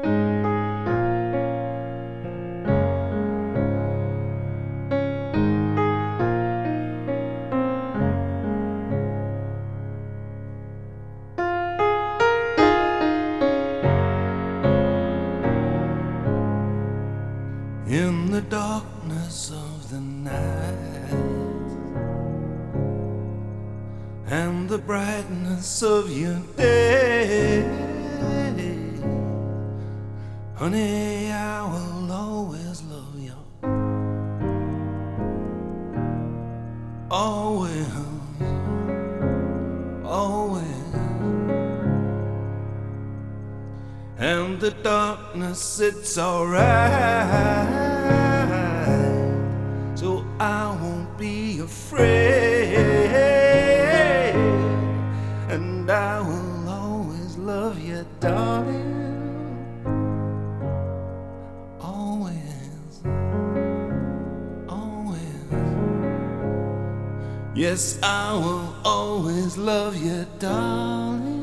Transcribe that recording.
In the darkness of the night and the brightness of your day, honey, I will always love you. Always, always. And the darkness, it's alright, so I won't be afraid, and I will always love you, darling. Always, always. Yes, I will always love you, darling.